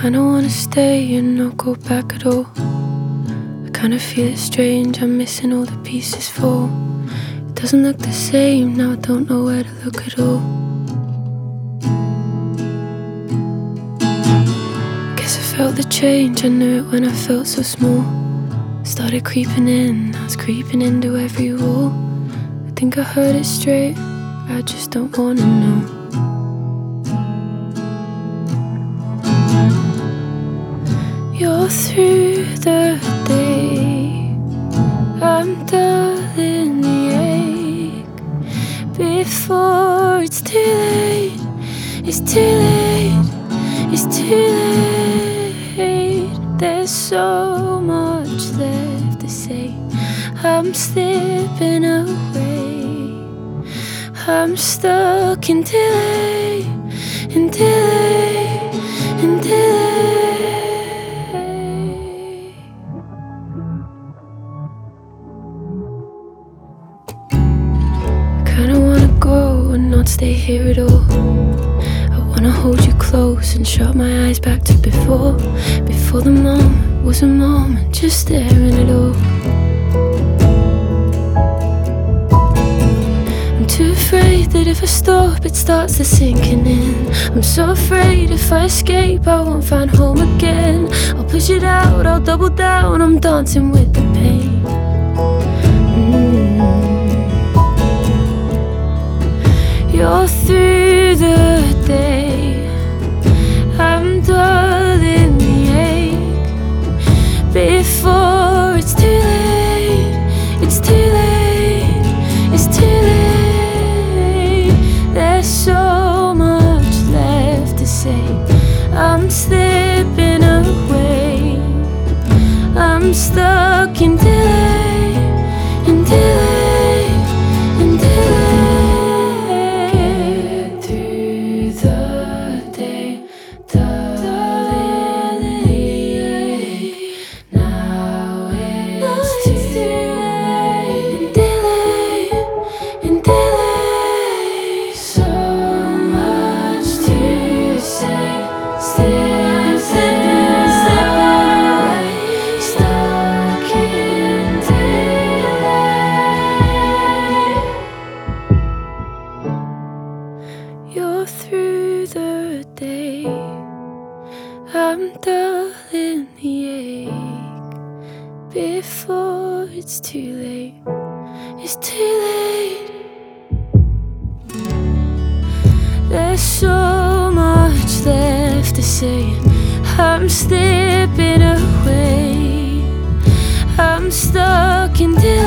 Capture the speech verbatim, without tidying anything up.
kinda wanna stay and not go back at all. I kinda feel it strange, I'm missing all the pieces fall. It doesn't look the same, now I don't know where to look at all. Guess I felt the change, I knew it when I felt so small. Started creeping in, I was creeping into every wall. I think I heard it straight, I just don't wanna know. You're through the day, I'm dulling the ache. Before it's too late, it's too late, it's too late. There's so much left to say, I'm slipping away. I'm stuck in delay, in delay, in delay. Kinda wanna go and not stay here at all. I wanna hold you close and shut my eyes back to before. Before the moment was a moment, just staring at all. I'm too afraid that if I stop it starts to sinking in. I'm so afraid if I escape I won't find home again. I'll push it out, I'll double down, I'm dancing with the pain. mm. You're through the day, I'm dulling the ache. Before it's too late, it's too late, it's too late. There's so much left to say, I'm slipping away. I'm stuck in delay, in delay, in delay. You're through the day, I'm dulling the ache. Before it's too late, it's too late. There's so much left to say, I'm slipping away. I'm stuck in delay.